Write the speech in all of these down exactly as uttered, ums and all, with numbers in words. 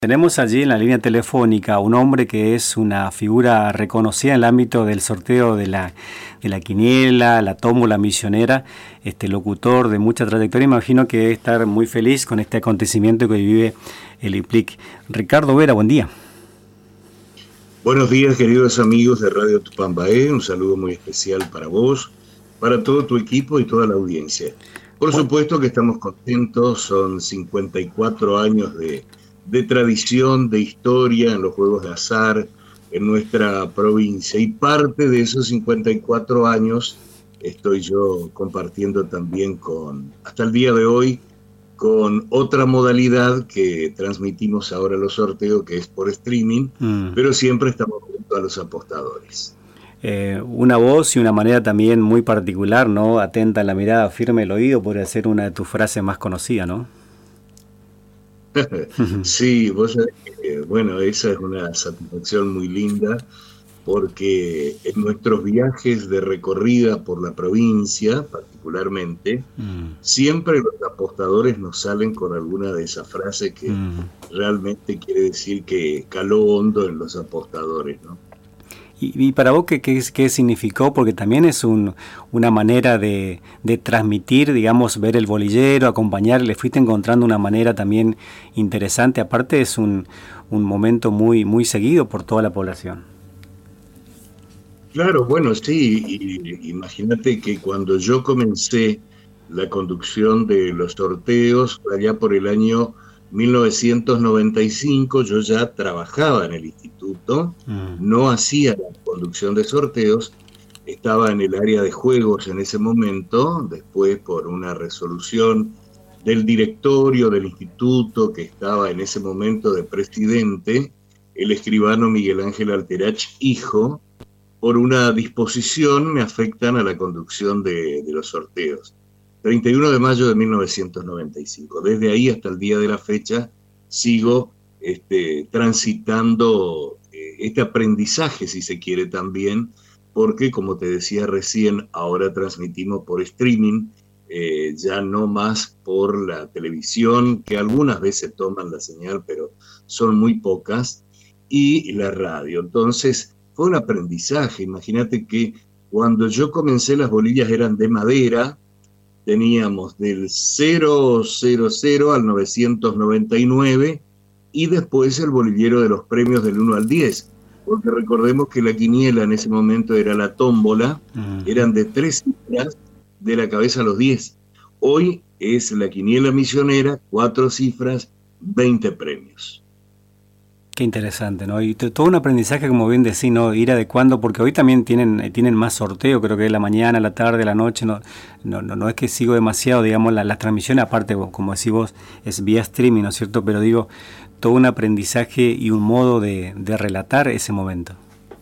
Tenemos allí en la línea telefónica un hombre que es una figura reconocida en el ámbito del sorteo de la, de la quiniela, la tómbola misionera, este locutor de mucha trayectoria. Imagino que debe estar muy feliz con este acontecimiento que vive el I P L I C. Ricardo Vera, buen día. Buenos días, queridos amigos de Radio Tupambaé. Un saludo muy especial para vos, para todo tu equipo y toda la audiencia. Por supuesto que estamos contentos, son cincuenta y cuatro años de... de tradición, de historia en los juegos de azar en nuestra provincia, y parte de esos cincuenta y cuatro años estoy yo compartiendo también con, hasta el día de hoy, con otra modalidad que transmitimos ahora los sorteos, que es por streaming, mm. pero siempre estamos junto a los apostadores. Eh, una voz y una manera también muy particular, ¿no? Atenta a la mirada, firme el oído, podría ser una de tus frases más conocidas, ¿no? Sí, vos sabés que, bueno, esa es una satisfacción muy linda, porque en nuestros viajes de recorrida por la provincia, particularmente, mm. siempre los apostadores nos salen con alguna de esas frases que mm. realmente quiere decir que caló hondo en los apostadores, ¿no? Y, y para vos, ¿qué, qué, qué significó? Porque también es un, una manera de, de transmitir, digamos, ver el bolillero, acompañar, le fuiste encontrando una manera también interesante. Aparte es un, un momento muy, muy seguido por toda la población. Claro, bueno, sí, y, imagínate que cuando yo comencé la conducción de los sorteos, allá por el año mil novecientos noventa y cinco, yo ya trabajaba en el instituto, mm. no hacía la conducción de sorteos, estaba en el área de juegos en ese momento. Después, por una resolución del directorio del instituto, que estaba en ese momento de presidente, el escribano Miguel Ángel Alterach, hijo, por una disposición me afectan a la conducción de, de los sorteos. treinta y uno de mayo de mil novecientos noventa y cinco. Desde ahí hasta el día de la fecha sigo este, transitando eh, este aprendizaje, si se quiere también, porque, como te decía recién, ahora transmitimos por streaming, eh, ya no más por la televisión, que algunas veces toman la señal, pero son muy pocas, y la radio. Entonces, fue un aprendizaje. Imagínate que cuando yo comencé, las bolillas eran de madera. Teníamos del cero cero cero al novecientos noventa y nueve, y después el bolillero de los premios del uno al diez, porque recordemos que la quiniela en ese momento era la tómbola, uh-huh. eran de tres cifras, de la cabeza a los diez. Hoy es la quiniela misionera, cuatro cifras, veinte premios. Qué interesante, ¿no? Y todo un aprendizaje, como bien decís, ¿no? Ir adecuando, porque hoy también tienen tienen más sorteo, creo que es la mañana, la tarde, la noche, no no no, no es que sigo demasiado, digamos, las la transmisiones, aparte, como decís vos, es vía streaming, ¿no es cierto? Pero digo, todo un aprendizaje y un modo de, de relatar ese momento.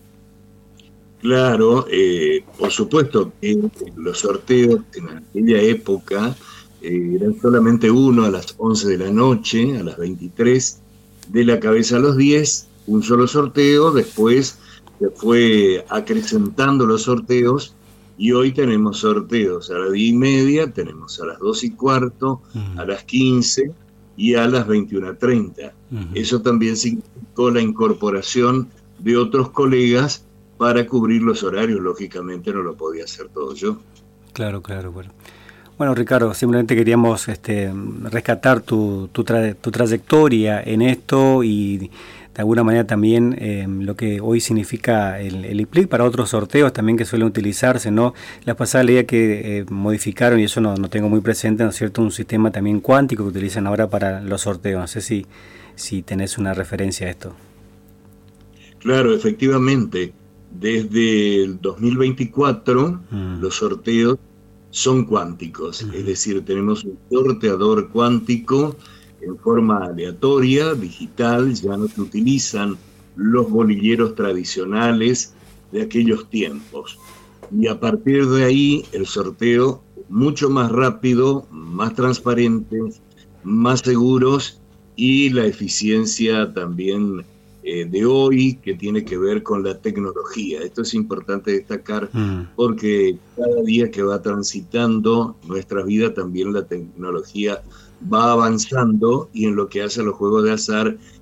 Claro, eh, por supuesto que los sorteos en aquella época eh, eran solamente uno a las once de la noche, a las veintitrés, de la cabeza a los diez, un solo sorteo. Después se fue acrecentando los sorteos, y hoy tenemos sorteos a las diez y media, tenemos a las dos y cuarto, uh-huh. a las quince y a las veintiuna treinta. Uh-huh. Eso también significó la incorporación de otros colegas para cubrir los horarios. Lógicamente no lo podía hacer todo yo. Claro, claro, bueno. Bueno, Ricardo, simplemente queríamos este, rescatar tu, tu, tra- tu trayectoria en esto, y de alguna manera también eh, lo que hoy significa el, el I P L I C para otros sorteos también que suelen utilizarse, ¿no? La pasada leía que eh, modificaron, y eso no, no tengo muy presente, ¿no es cierto?, un sistema también cuántico que utilizan ahora para los sorteos. No sé si, si tenés una referencia a esto. Claro, efectivamente. Desde el dos mil veinticuatro mm. los sorteos son cuánticos, uh-huh. es decir, tenemos un sorteador cuántico en forma aleatoria, digital. Ya no se utilizan los bolilleros tradicionales de aquellos tiempos. Y a partir de ahí, el sorteo mucho más rápido, más transparente, más seguros, y la eficiencia también eh, de hoy, que tiene que ver con la tecnología. Esto es importante destacar, mm. porque cada día que va transitando nuestra vida, también la tecnología va avanzando, y en lo que hace a los juegos de azar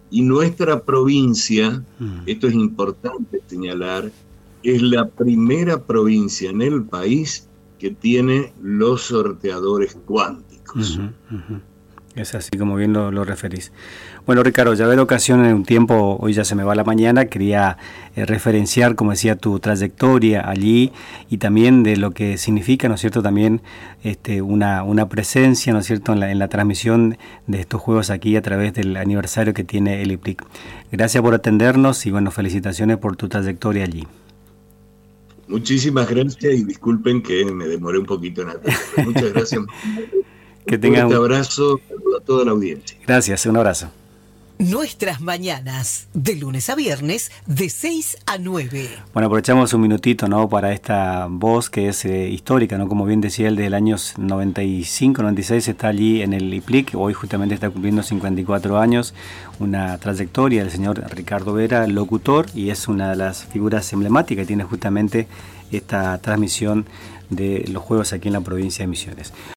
Y nuestra provincia, Mm. esto es importante señalar, es la primera provincia en el país que tiene los sorteadores cuánticos. Uh-huh, uh-huh. Es así como bien lo, lo referís. Bueno, Ricardo, ya haber ocasión en un tiempo, hoy ya se me va la mañana, quería eh, referenciar, como decía, tu trayectoria allí y también de lo que significa, ¿no es cierto?, también este, una, una presencia, ¿no es cierto?, en la, en la transmisión de estos juegos aquí a través del aniversario que tiene el I P L I C. Gracias por atendernos y, bueno, felicitaciones por tu trayectoria allí. Muchísimas gracias y disculpen que me demoré un poquito en atender. Muchas gracias. Que tengan un fuerte un abrazo a toda la audiencia. Gracias, un abrazo. Nuestras mañanas, de lunes a viernes, de seis a nueve. Bueno, aprovechamos un minutito, ¿no?, para esta voz que es eh, histórica, ¿no? Como bien decía él, desde el año noventa y cinco, noventa y seis está allí en el I P L I C, hoy justamente está cumpliendo cincuenta y cuatro años, una trayectoria del señor Ricardo Vera, locutor, y es una de las figuras emblemáticas que tiene justamente esta transmisión de los juegos aquí en la provincia de Misiones.